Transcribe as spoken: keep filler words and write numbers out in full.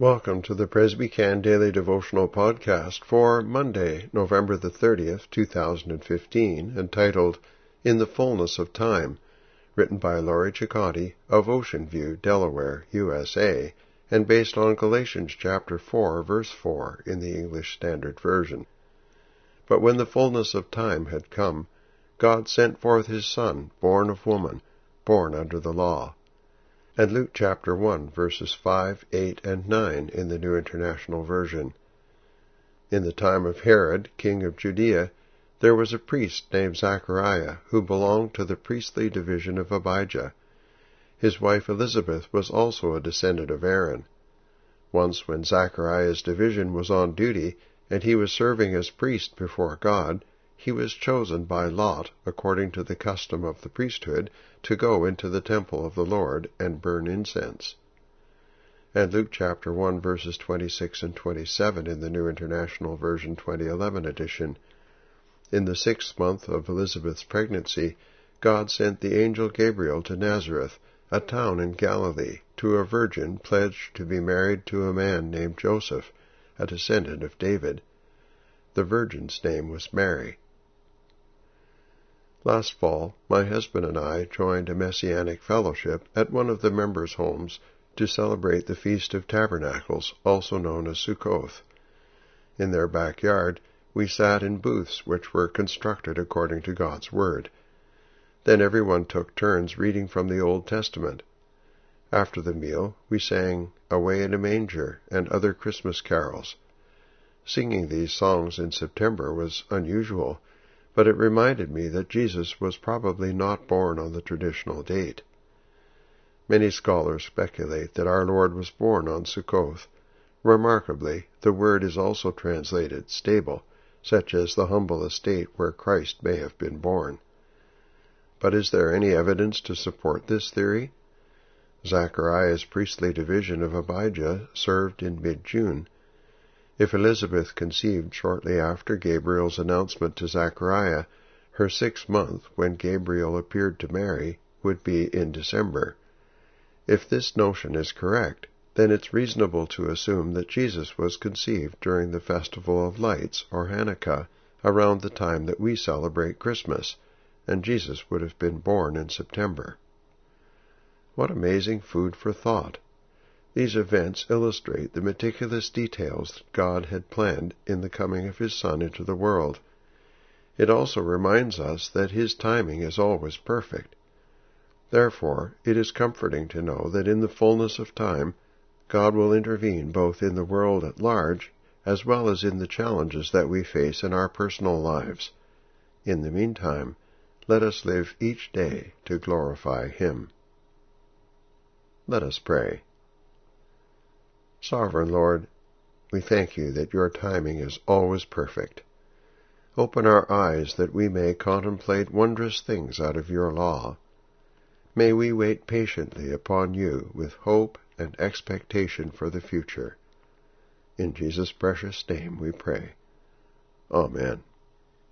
Welcome to the Presbycan Daily Devotional Podcast for Monday, November the thirtieth, two thousand fifteen, entitled, In the Fullness of Time, written by Lori Cicotti of Ocean View, Delaware, U S A, and based on Galatians chapter four, verse four in the English Standard Version. But when the fullness of time had come, God sent forth his Son, born of woman, born under the law. And Luke chapter one, verses five, eight, and nine in the New International Version. In the time of Herod, king of Judea, there was a priest named Zachariah, who belonged to the priestly division of Abijah. His wife Elizabeth was also a descendant of Aaron. Once when Zachariah's division was on duty, and he was serving as priest before God, he was chosen by lot, according to the custom of the priesthood, to go into the temple of the Lord and burn incense. And Luke chapter one, verses twenty-six and twenty-seven in the New International Version twenty eleven edition. In the sixth month of Elizabeth's pregnancy, God sent the angel Gabriel to Nazareth, a town in Galilee, to a virgin pledged to be married to a man named Joseph, a descendant of David. The virgin's name was Mary. Last fall, my husband and I joined a Messianic fellowship at one of the members' homes to celebrate the Feast of Tabernacles, also known as Sukkoth. In their backyard, we sat in booths which were constructed according to God's Word. Then everyone took turns reading from the Old Testament. After the meal, we sang Away in a Manger and other Christmas carols. Singing these songs in September was unusual, but it reminded me that Jesus was probably not born on the traditional date. Many scholars speculate that our Lord was born on Sukkoth. Remarkably, the word is also translated stable, such as the humble estate where Christ may have been born. But is there any evidence to support this theory? Zachariah's priestly division of Abijah served in mid-June. If Elizabeth conceived shortly after Gabriel's announcement to Zachariah, her sixth month, when Gabriel appeared to Mary, would be in December. If this notion is correct, then it's reasonable to assume that Jesus was conceived during the Festival of Lights, or Hanukkah, around the time that we celebrate Christmas, and Jesus would have been born in September. What amazing food for thought! These events illustrate the meticulous details that God had planned in the coming of his Son into the world. It also reminds us that his timing is always perfect. Therefore, it is comforting to know that in the fullness of time, God will intervene both in the world at large as well as in the challenges that we face in our personal lives. In the meantime, let us live each day to glorify him. Let us pray. Sovereign Lord, we thank you that your timing is always perfect. Open our eyes that we may contemplate wondrous things out of your law. May we wait patiently upon you with hope and expectation for the future. In Jesus' precious name we pray. Amen.